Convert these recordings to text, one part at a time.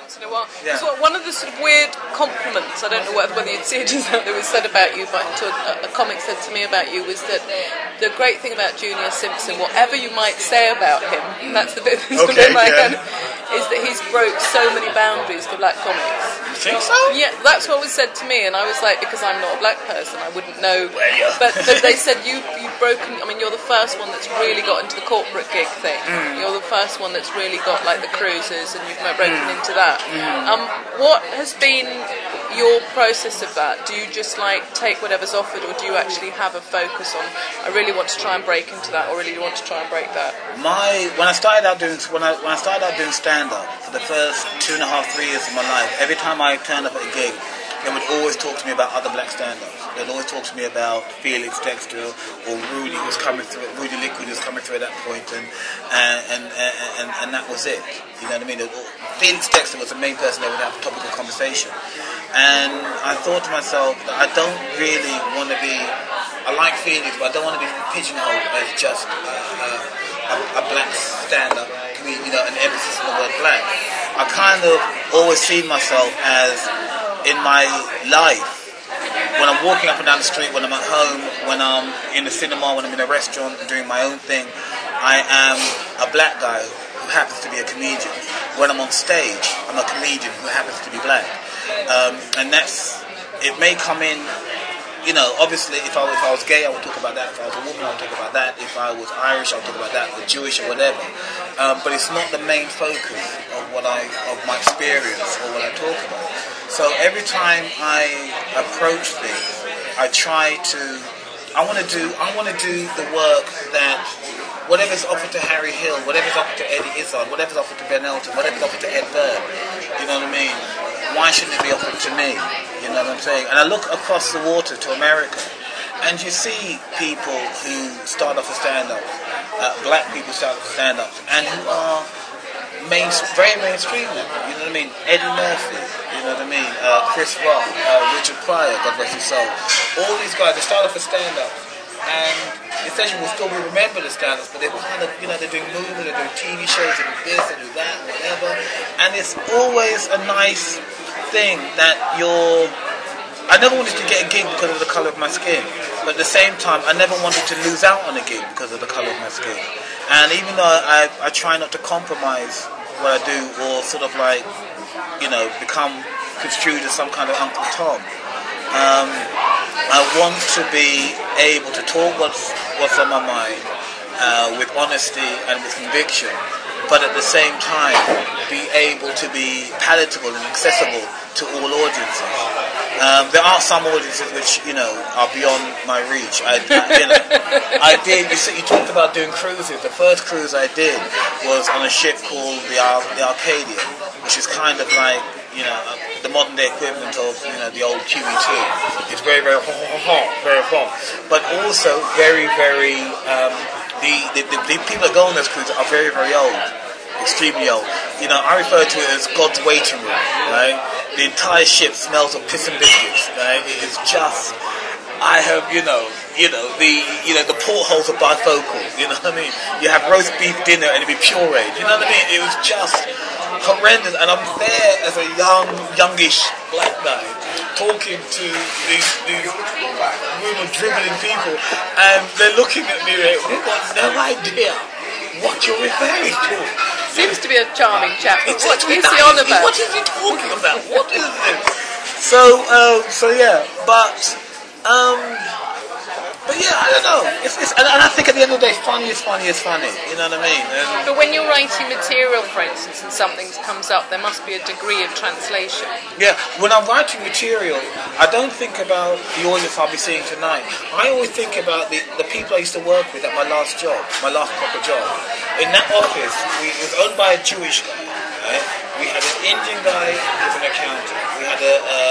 once in a while. Yeah. Because one of the sort of weird compliments, I don't know whether you'd see it, that was said about you, but a comic said to me about you, was that the great thing about Junior Simpson, whatever you might say about him, that's the bit that's in my head, is that he's broke so many boundaries for black comics. You think so? Yeah, that's what was said to me, and I was like, because I'm not a black person, I wouldn't know. But they said you've broken. I mean, you're the first one that's really got into the corporate gig thing. You're the first one that's really got like the cruises, and you've broken into that. What has been your process of that? Do you just like take whatever's offered, or do you actually have a focus on? I really want to try and break into that, or really want to try and break that. When I started out doing stand up for the first 2.5-3 years of my life, every time I turned up at a gig, they would always talk to me about other black stand-ups. They'd always talk to me about Felix Dexter or Rudy was coming through. Rudy Liquid was coming through at that point, and that was it. You know what I mean? Felix Dexter was the main person they would have a topical conversation, and I thought to myself that I don't really want to be. I like Felix, but I don't want to be pigeonholed as just a black stand-up. You know, an emphasis on the word black. I kind of always see myself as, in my life, when I'm walking up and down the street, when I'm at home, when I'm in the cinema, when I'm in a restaurant doing my own thing, I am a black guy who happens to be a comedian. When I'm on stage, I'm a comedian who happens to be black. And it may come in. You know, obviously, if I was gay, I would talk about that. If I was a woman, I would talk about that. If I was Irish, I would talk about that. Or Jewish, or whatever. But it's not the main focus of my experience or what I talk about. So every time I approach things, I want to do the work that whatever's offered to Harry Hill, whatever's offered to Eddie Izzard, whatever's offered to Ben Elton, whatever's offered to Ed Byrne, you know what I mean? Why shouldn't it be offered to me? You know what I'm saying? And I look across the water to America, and you see people who start off as stand-ups, black people start off as stand-ups, and who are very mainstream now, you know what I mean? Eddie Murphy, you know what I mean? Chris Rock, Richard Pryor, God bless his soul. All these guys, they start off as stand-ups, and essentially will still be remembered as stand-ups, but they're kind of, you know, they're doing movies, they're doing TV shows, they do this, they do that, whatever. And it's always a nice thing that I never wanted to get a gig because of the colour of my skin, but at the same time, I never wanted to lose out on a gig because of the colour of my skin. And even though I try not to compromise what I do or sort of like, you know, become construed as some kind of Uncle Tom, I want to be able to talk what's on my mind with honesty and with conviction, but at the same time be able to be palatable and accessible to all audiences. There are some audiences which, you know, are beyond my reach. You talked about doing cruises. The first cruise I did was on a ship called the Arcadia, which is kind of like, you know, the modern day equivalent of, you know, the old QE2. It's very, very hot, but also very, very. The people that go on those cruises are very, very old, extremely old. You know, I refer to it as God's waiting room, right? The entire ship smells of piss and biscuits, right? It is just. I have, the portholes are bifocal, you know what I mean? You have roast beef dinner and it'd be pureed, you know what I mean? It was just horrendous, and I'm there as a youngish black guy talking to these room of dribbling people, and they're looking at me like, they've got no idea what you're referring to. Seems to be a charming chap. What is he on about? What is he talking about? What is this? So yeah, but yeah, I don't know. And I think at the end of the day, funny is funny. You know what I mean? But when you're writing material, for instance, and something comes up, there must be a degree of translation. Yeah, when I'm writing material, I don't think about the audience I'll be seeing tonight. I always think about the people I used to work with at my last job, my last proper job. In that office, it was owned by a Jewish guy, right? We had an Indian guy who was an accountant. We had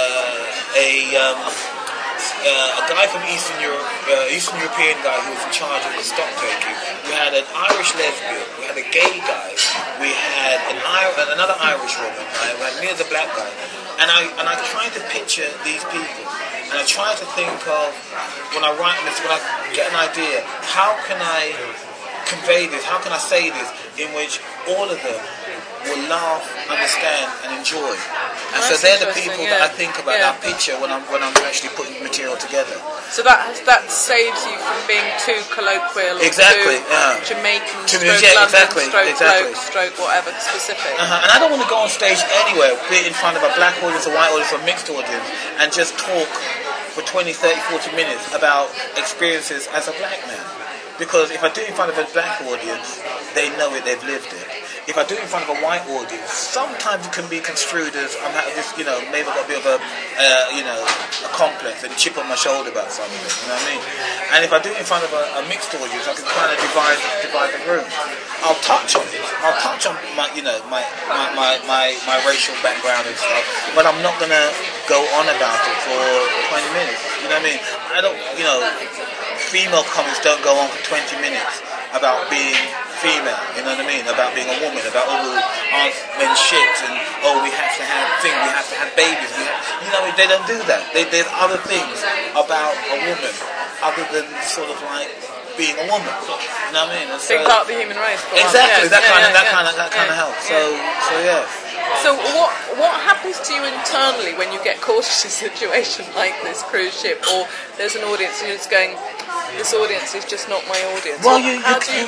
a guy from Eastern European guy who was in charge of the stock taking. We had an Irish lesbian. We had a gay guy. We had another Irish woman. We had me as a black guy. And I tried to picture these people. And I tried to think of, when I write this, when I get an idea, how can I convey this? How can I say this in which all of them will laugh, understand, and enjoy. And so That's they're the interesting, people yeah. that I think about Yeah. that picture when I'm actually putting material together. So that saves you from being too colloquial or Exactly, too yeah. Jamaican, To- stroke yeah, London, exactly, stroke exactly. bloke, stroke whatever specific. And I don't want to go on stage anywhere, be it in front of a black audience, a white audience, or a mixed audience, and just talk for 20, 30, 40 minutes about experiences as a black man. Because if I do it in front of a black audience, they know it, they've lived it. If I do it in front of a white audience, sometimes it can be construed as I'm having this, maybe I've got a bit of a complex, a chip on my shoulder about something, you know what I mean? And if I do it in front of a mixed audience, I can kind of divide the room. I'll touch on it. I'll touch on my racial background and stuff, but I'm not gonna go on about it for 20 minutes. You know what I mean? I don't, female comics don't go on for 20 minutes about being female, you know what I mean? About being a woman, about aren't men shit, and we have to have babies. They don't do that. There's other things about a woman other than sort of like being a woman. You know what I mean? And Big part of the human race. Exactly. Yes. That kind of helps. So yeah. So what happens to you internally when you get caught in a situation like this cruise ship, or there's an audience who's going, this audience is just not my audience? Well, you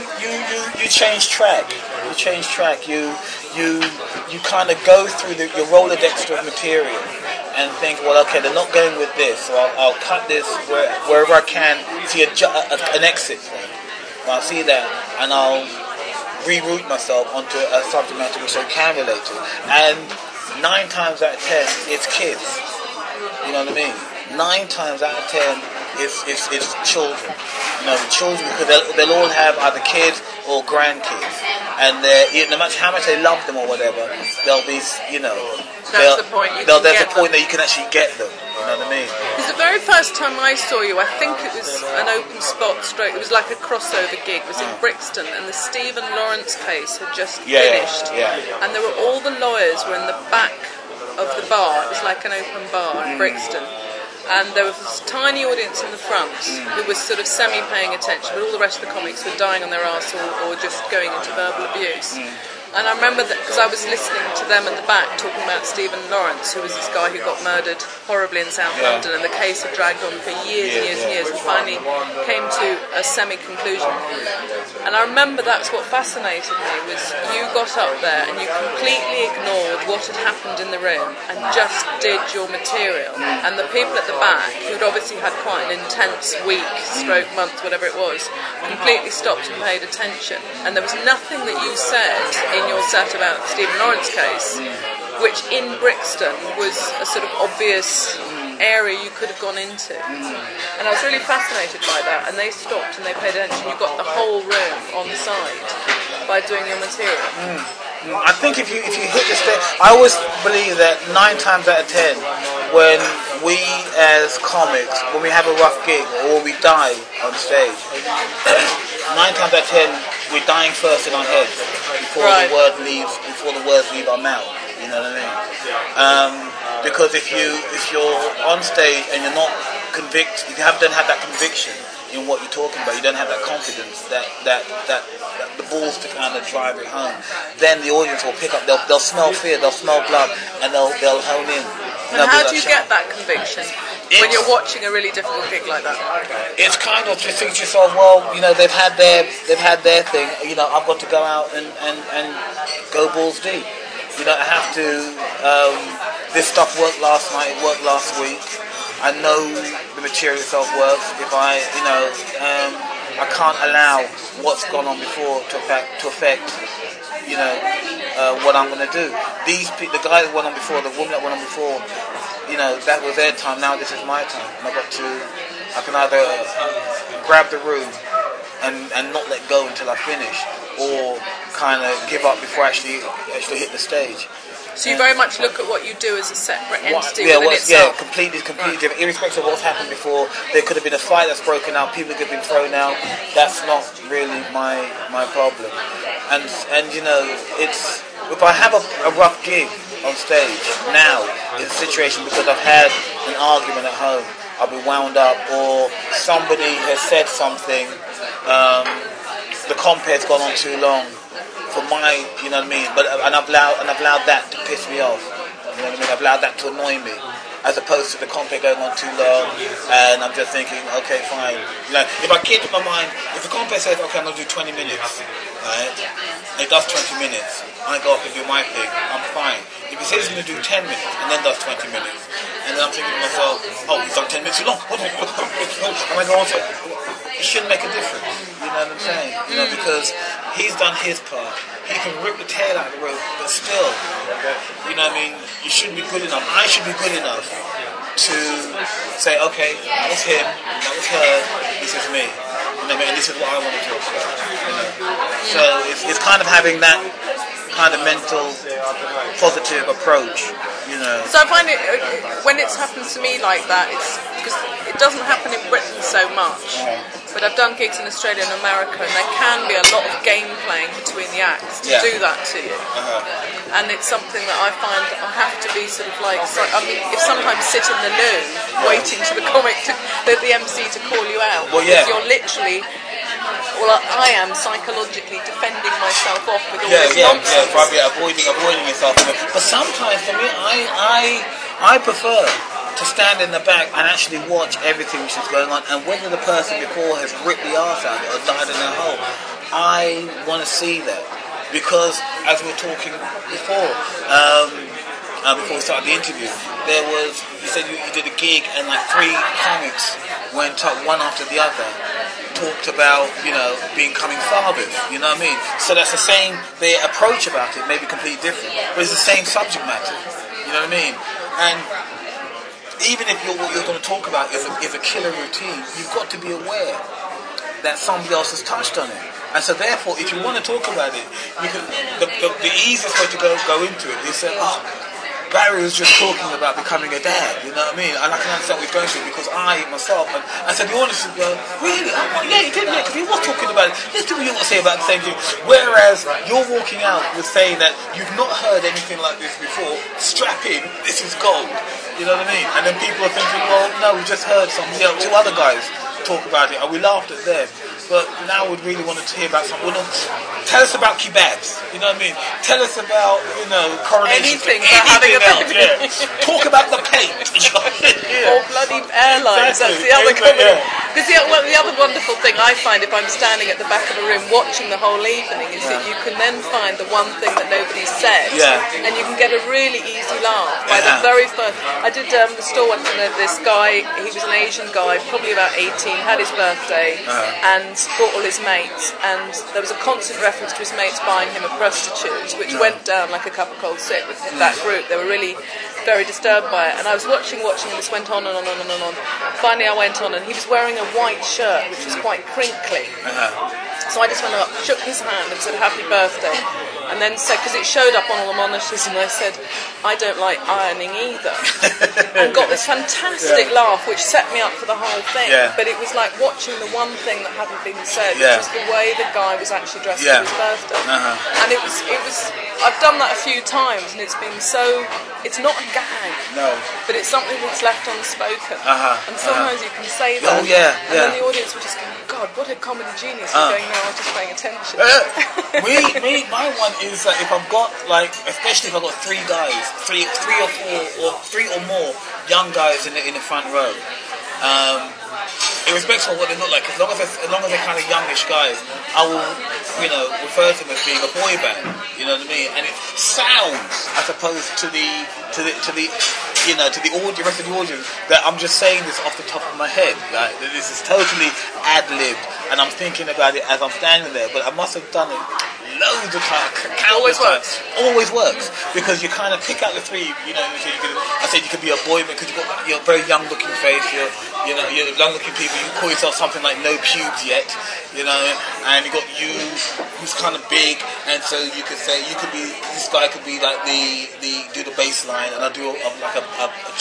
change track. You change track. You kind of go through your Rolodex of material and think, well, okay, they're not going with this, so I'll cut this wherever I can, see an exit point. I'll see that, and I'll reroute myself onto a subject matter which I can relate to. And 9 times out of 10, it's kids. You know what I mean? 9 times out of 10, it's children. Children, because they'll all have either kids or grandkids, and no matter how much they love them or whatever, they'll be, That's the point. There's a point that you can actually get them. You know what I mean? Because the very first time I saw you, I think it was an open spot stroke. It was like a crossover gig. It was in Brixton, and the Stephen Lawrence case had just finished. Yeah. And there were all the lawyers were in the back of the bar. It was like an open bar in Brixton. And there was this tiny audience in the front who was sort of semi-paying attention, but all the rest of the comics were dying on their arse or just going into verbal abuse. And I remember that because I was listening to them at the back talking about Stephen Lawrence, who was this guy who got murdered horribly in South London, and the case had dragged on for years and years and years, and finally came to a semi-conclusion. And I remember that's what fascinated me, was you got up there and you completely ignored what had happened in the room and just did your material. And the people at the back, who'd obviously had quite an intense week, stroke month, whatever it was, completely stopped and paid attention. And there was nothing that you said in your set about the Stephen Lawrence case, which in Brixton was a sort of obvious area you could have gone into. And I was really fascinated by that, and they stopped and they paid attention. You got the whole room on side by doing your material. I think if you hit the stage, I always believe that 9 times out of 10, when we as comics, when we have a rough gig or we die on stage, 9 times out of 10, we're dying first in our heads before the words leave our mouth. You know what I mean? Because if you're on stage and you're not convicted, if you don't have that conviction in what you're talking about, you don't have that confidence, that the balls to kind of drive it home, then the audience will pick up. They'll smell fear, they'll smell blood, and they'll hone in. And how do you get that conviction when you're watching a really difficult gig like that? It's kind of just think to yourself, well, they've had their thing. I've got to go out and go balls deep. I have to. This stuff worked last night. It worked last week. I know the material itself works. If I can't allow what's gone on before to affect what I'm going to do. The guy that went on before, the woman that went on before, that was their time. Now this is my time, and I can either grab the room and not let go until I finish, or kind of give up before I actually hit the stage. So you very much look at what you do as a separate entity within itself. Yeah, completely different. Irrespective of what's happened before, there could have been a fight that's broken out, people could have been thrown out. That's not really my problem. And it's if I have a rough gig on stage now, it's a situation because I've had an argument at home, I'll be wound up, or somebody has said something, the compare's gone on too long, for my, you know what I mean. But and I've allowed that to piss me off. You know what I mean. I've allowed that to annoy me, as opposed to the compare going on too long, and I'm just thinking, okay, fine. You know, if I keep in my mind, if the compare says, okay, I'm going to do 20 minutes, right? It does 20 minutes. I go up and do my thing. I'm fine. If he says he's going to do 10 minutes and then does 20 minutes, and then I'm thinking to myself, oh, he's done 10 minutes too long. Am I going to? It shouldn't make a difference. You know what I'm saying? You know, because he's done his part. He can rip the tail out of the rope, but still, you know what I mean? You shouldn't be good enough. I should be good enough to say, okay, that was him, that was her, this is me. You know what I mean? And this is what I want to talk about. You know? So it's kind of having that kind of mental positive approach, you know. So I find it, when it's happened to me like that, it's because it doesn't happen in Britain so much, but I've done gigs in Australia and America, and there can be a lot of game playing between the acts to do that to you. And it's something that I find I have to be sort of like, I mean, if sometimes sit in the loo waiting for the comic, the MC to call you out, because you're literally, well, I am psychologically defending myself off with all this nonsense. Avoiding yourself. But sometimes for me, I prefer to stand in the back and actually watch everything which is going on, and whether the person before has ripped the arse out or died in a hole, I want to see that. Because as we were talking before we started the interview, there was, you said you did a gig and like 3 comics went up one after the other, talked about, you know, becoming fathers, you know what I mean? So that's the same, their approach about it may be completely different, but it's the same subject matter, you know what I mean? And even if what you're going to talk about is a killer routine, you've got to be aware that somebody else has touched on it. And so therefore, if you want to talk about it, you can, the easiest way to go into it is say, oh, Barry was just talking about becoming a dad, you know what I mean? And I can understand what he's going through, because I, myself, and I said, the audience would go, really? Oh, yeah, he did, yeah, because he was talking about it. Let's do what you want to say about the same thing. Whereas you're walking out with saying that you've not heard anything like this before, strap in, this is gold. You know what I mean? And then people are thinking, well, no, we just heard somebody else, 2 other guys talk about it, and we laughed at them. But now we'd really want to hear about something. Tell us about kebabs, you know what I mean? Tell us about, you know, coronation. Anything having a else, yeah. Talk about the paint. Or bloody airlines, that's the other comedy. Because the other wonderful thing I find if I'm standing at the back of a room watching the whole evening is that you can then find the one thing that nobody's said, and you can get a really easy laugh by the very first. I did the store once, and this guy, he was an Asian guy, probably about 18, had his birthday, and brought all his mates, and there was a constant reference to his mates buying him a prostitute, which went down like a cup of cold sick with that group. They were really very disturbed by it, and I was watching, and this went on and on and on and on. Finally I went on, and he was wearing a white shirt which was quite crinkly. So I just went up, shook his hand and said happy birthday, and then said, because it showed up on all the monitors, and I said, I don't like ironing either. And got this fantastic laugh which set me up for the whole thing. But it was like watching the one thing that hadn't been said, which was the way the guy was actually dressed for his birthday. And it was I've done that a few times, and it's been so, it's not a gag, but it's something that's left unspoken. And sometimes you can say that, and then the audience will just go, God, what a comedy genius. You're going, no, I was just paying attention. My one is that if I've got, like, especially if I've got 3 guys, three or more young guys in the front row, irrespective of what they look like, as long as they're kind of youngish guys, I will, you know, refer to them as being a boy band. You know what I mean? And it sounds, as opposed to the you know, to the rest of the audience, that I'm just saying this off the top of my head. Like, this is totally ad-libbed, and I'm thinking about it as I'm standing there. But I must have done it loads of times. Always works, because you kind of pick out the 3. You know, I said you could be a boy band because you've got your very young-looking face. You're young-looking people. You call yourself something like no pubes yet. You know, and you got you, who's kind of big, and so you could say this guy could be like do the bass line, and I do like a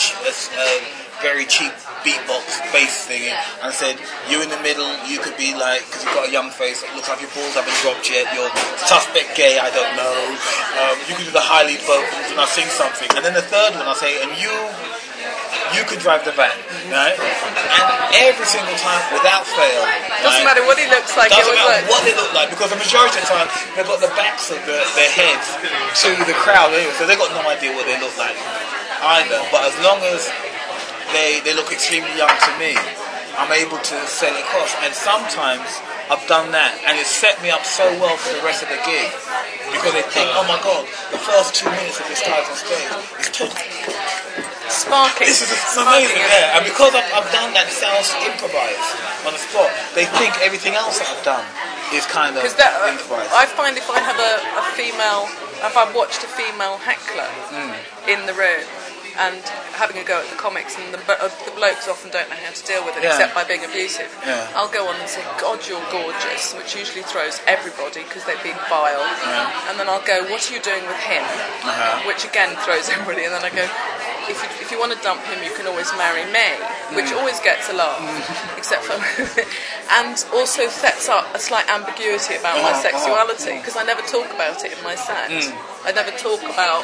very cheap beatbox bass thing, and I said you in the middle, you could be like, because you've got a young face, it looks like your balls haven't dropped yet, you're suspect gay, I don't know, you could do the high lead vocals, and I sing something, and then the third one I say, and you you could drive the van, right? And every single time, without fail, doesn't matter what he looks like. Doesn't matter what they look like, because the majority of the time they've got the backs of their heads to the crowd anyway, so they've got no idea what they look like either. But as long as they look extremely young to me, I'm able to sell it across. And sometimes I've done that, and it's set me up so well for the rest of the gig, because they think, oh my god, the first 2 minutes of this guy's on stage is totally sparking. This is amazing, yeah. And because I've done that sales improvise on the spot, they think everything else that I've done is kind of improvised. I find if I have a female, if I've watched a female heckler in the room and having a go at the comics, and the blokes often don't know how to deal with it except by being abusive, I'll go on and say, God, you're gorgeous, which usually throws everybody because they've been vile. And then I'll go, what are you doing with him? Which again throws everybody. And then I go, if you want to dump him, you can always marry me, which always gets a laugh, except for and also sets up a slight ambiguity about my sexuality, because I never talk about it in my set. I never talk about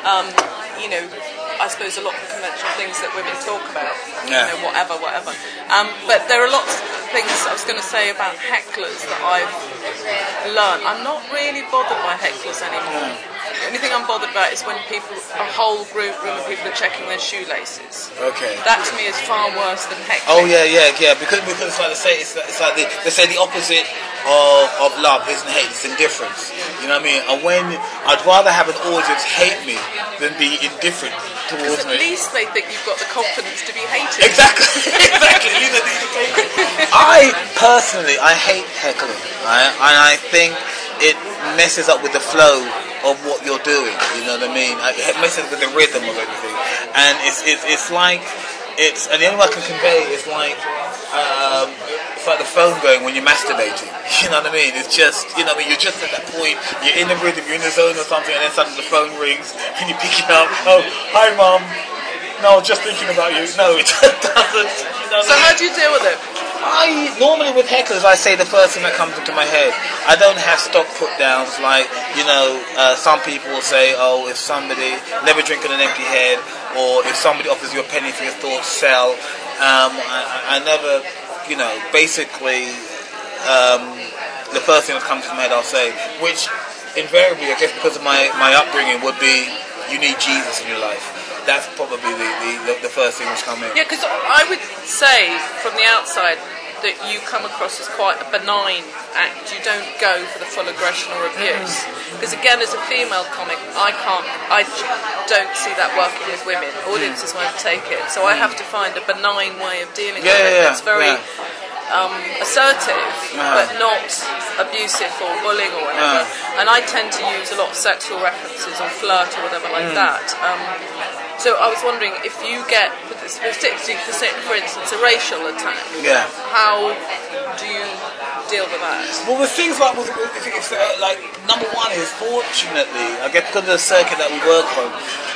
I suppose a lot of conventional things that women talk about, whatever. But there are lots of things I was going to say about hecklers that I've learned. I'm not really bothered by hecklers anymore. The only thing I'm bothered about is when a whole room of people are checking their shoelaces. Okay. That to me is far worse than heckling. Oh yeah. Because it's like they say the opposite of love isn't hate, it's indifference. You know what I mean? And when I'd rather have an audience hate me than be indifferent towards me. At least they think you've got the confidence to be hated. Exactly. I personally hate heckling, right? And I think it messes up with the flow of what you're doing. You know what I mean? It messes with the rhythm of everything, and it's like and the only way I can convey is like the phone going when you're masturbating. You know what I mean? It's just, you know what I mean? You're just at that point, you're in the rhythm, you're in the zone or something, and then suddenly the phone rings and you pick it up. Oh, hi mum. No, just thinking about you. No, it doesn't. You know so how do you deal with it? Normally with hecklers, I say the first thing that comes into my head. I don't have stock put downs like, some people will say, oh, if somebody, never drink on an empty head, or if somebody offers you a penny for your thoughts, sell. I never, basically, the first thing that comes to my head I'll say, which invariably, I guess because of my upbringing, would be, you need Jesus in your life. That's probably the first thing that's come in. Yeah, because I would say from the outside that you come across as quite a benign act. You don't go for the full aggression or abuse. Because again, as a female comic, I don't see that working with women. Audiences won't take it. So I have to find a benign way of dealing with it. It's very assertive, but not abusive or bullying or whatever. And I tend to use a lot of sexual references or flirt or whatever like that. So I was wondering if you get, particularly for instance, a racial attack. How do you deal with that? Well, with things like, number one is, fortunately, I guess because of the circuit that we work on,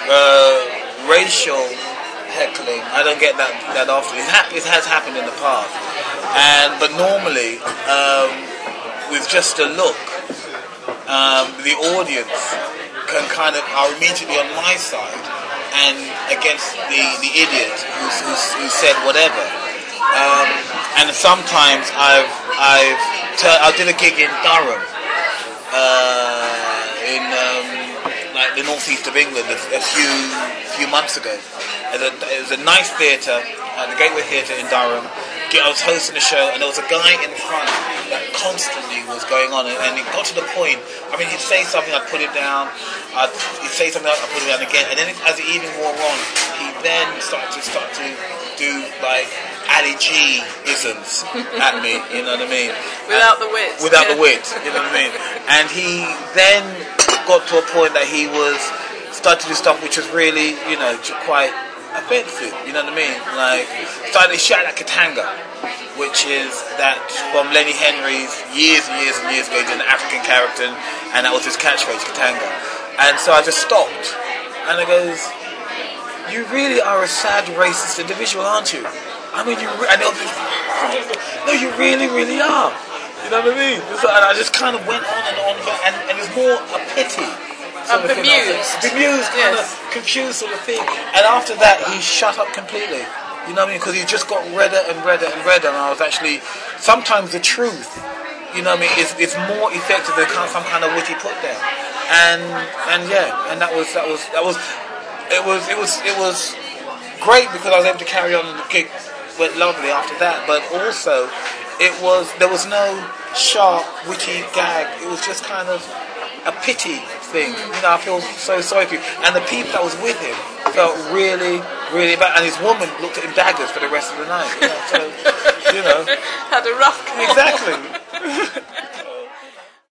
racial heckling, I don't get that often. It has happened in the past. But normally, with just a look, the audience are immediately on my side and against the idiot who said whatever. And sometimes I did a gig in Durham, in the northeast of England, a few months ago. It was a nice theatre, the Gateway Theatre in Durham. I was hosting a show, and there was a guy in front that constantly was going on, and it got to the point, he'd say something, I'd put it down, he'd say something, I'd put it down again, and then as the evening wore on, he then started to do, Ali G isms at me, you know what I mean? Without the wit. Without the wit, you know what I mean? And he then got to a point that he was started to do stuff which was really, quite offensive, you know what I mean? Started to shout at Katanga, which is that from Lenny Henry's years and years and years ago, he did an African character, and that was his catchphrase, Katanga. And so I just stopped, and I goes, you really are a sad racist individual, aren't you? No, you really, really are. You know what I mean? And I just kind of went on, and it's more a pity sort of thing. Bemused. Bemused, kind of confused sort of thing. And after that, he shut up completely. You know what I mean? Because he just got redder and redder and redder, and I was actually, sometimes the truth, you know what I mean, is more effective than some kind of witty put down. And that was great because I was able to carry on, and the gig went lovely after that. But also, there was no sharp, witty gag. It was just kind of a pity thing. You know, I feel so sorry for you. And the people that was with him felt really, really bad. And his woman looked at him daggers for the rest of the night. You know, so, had a rough go. Exactly.